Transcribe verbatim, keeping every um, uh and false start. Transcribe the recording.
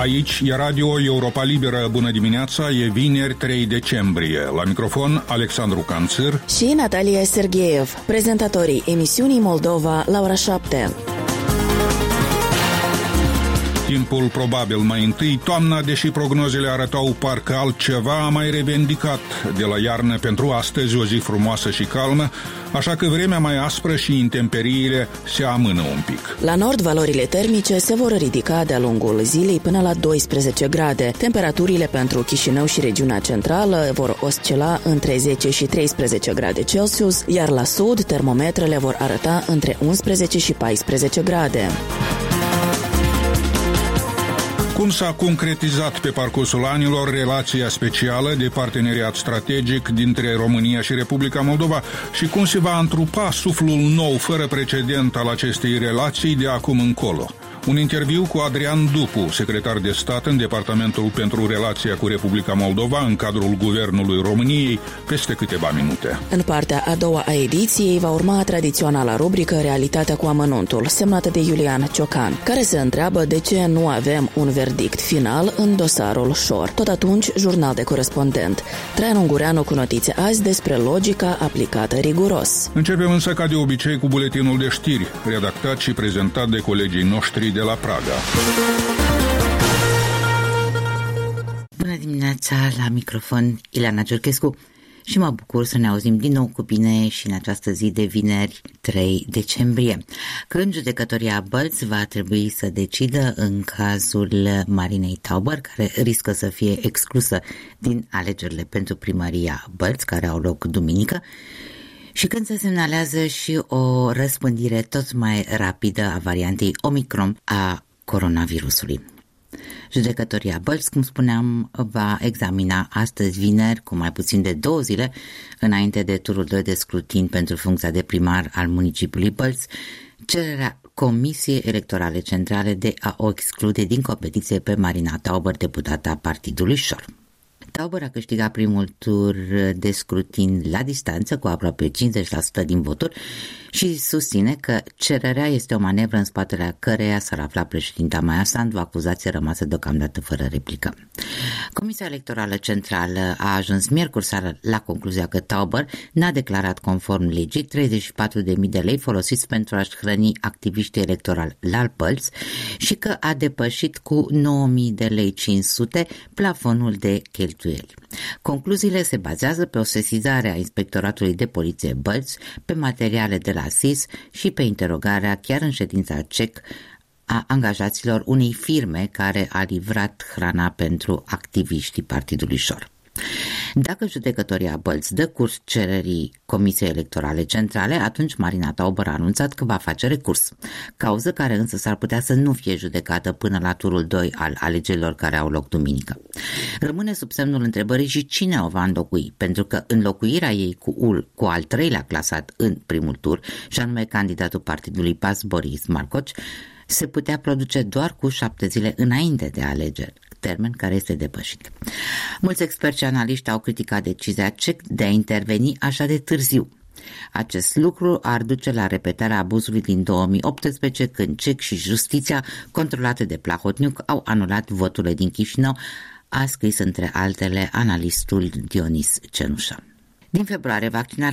Aici e Radio Europa Liberă. Bună dimineața, e vineri trei decembrie. La microfon Alexandru Canțir și Natalia Sergeev, prezentatorii emisiunii Moldova la ora șapte. Timpul probabil mai întâi, toamna, deși prognozele arătau parcă altceva, a mai revendicat de la iarnă pentru astăzi o zi frumoasă și calmă, așa că vremea mai aspră și intemperiile se amână un pic. La nord, valorile termice se vor ridica de-a lungul zilei până la doisprezece grade. Temperaturile pentru Chișinău și regiunea centrală vor oscila între zece și treisprezece grade Celsius, iar la sud, termometrele vor arăta între unsprezece și paisprezece grade. Cum s-a concretizat pe parcursul anilor relația specială de parteneriat strategic dintre România și Republica Moldova și cum se va întrupa suflul nou, fără precedent al acestei relații de acum încolo? Un interviu cu Adrian Dupu, secretar de stat în Departamentul pentru Relația cu Republica Moldova în cadrul Guvernului României, peste câteva minute. În partea a doua a ediției va urma tradiționala rubrică Realitatea cu amănuntul, semnată de Iulian Ciocan, care se întreabă de ce nu avem un verdict final în dosarul Șor. Tot atunci, jurnal de corespondent. Traian Ungureanu cu notițe azi despre logica aplicată riguros. Începem însă ca de obicei cu buletinul de știri, redactat și prezentat de colegii noștri de la Praga. Bună dimineața, la microfon Ileana Giurchescu și mă bucur să ne auzim din nou cu bine și în această zi de vineri trei decembrie, când judecătoria Bălți va trebui să decidă în cazul Marinei Tauber, care riscă să fie exclusă din alegerile pentru primăria Bălți, care au loc duminică, și când se semnalează și o răspândire tot mai rapidă a variantei Omicron a coronavirusului. Judecătoria Bălți, cum spuneam, va examina astăzi vineri, cu mai puțin de două zile înainte de turul doi de scrutin pentru funcția de primar al municipiului Bălți, cererea Comisiei Electorale Centrale de a o exclude din competiție pe Marina Tauber, deputata Partidului Șor. Tauber a câștigat primul tur de scrutin la distanță cu aproape cincizeci la sută din voturi și susține că cererea este o manevră în spatele căreia s-ar afla președinta Maia Sandu, acuzație rămasă deocamdată fără replică. Comisia Electorală Centrală a ajuns miercuri seară la concluzia că Tauber n-a declarat conform legii treizeci și patru de mii de lei folosiți pentru a-și hrăni activiștii electorali la Bălți și că a depășit cu nouă mii de lei cinci sute plafonul de cheltuieli. Concluziile se bazează pe o sesizare a Inspectoratului de Poliție Bălți, pe materiale de la S I S și pe interogarea chiar în ședința C E C a angajaților unei firme care a livrat hrana pentru activiștii Partidului Șor. Dacă judecătoria Bălți dă curs cererii Comisiei Electorale Centrale, atunci Marina Tauber a anunțat că va face recurs, cauză care însă s-ar putea să nu fie judecată până la turul doi al alegerilor care au loc duminică. Rămâne sub semnul întrebării și cine o va înlocui, pentru că înlocuirea ei cu, ul, cu al treilea clasat în primul tur, și anume candidatul Partidului P A S Boris Marcoci, se putea produce doar cu șapte zile înainte de alegeri, termen care este depășit. Mulți experți și analiști au criticat decizia C E C de a interveni așa de târziu. Acest lucru ar duce la repetarea abuzului din două mii optsprezece, când C E C și Justiția, controlate de Plahotniuc, au anulat voturile din Chișinău, a scris între altele analistul Dionis Cenușă. Din februarie, vaccinarea